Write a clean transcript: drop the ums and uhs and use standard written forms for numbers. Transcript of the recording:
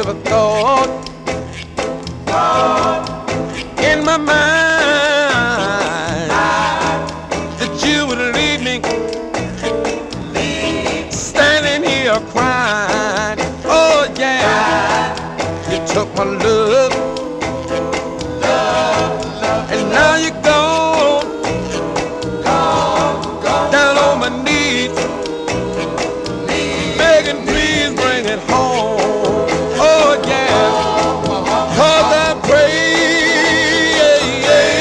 never thought in my mind that you would leave me standing here crying. Oh yeah, you took my love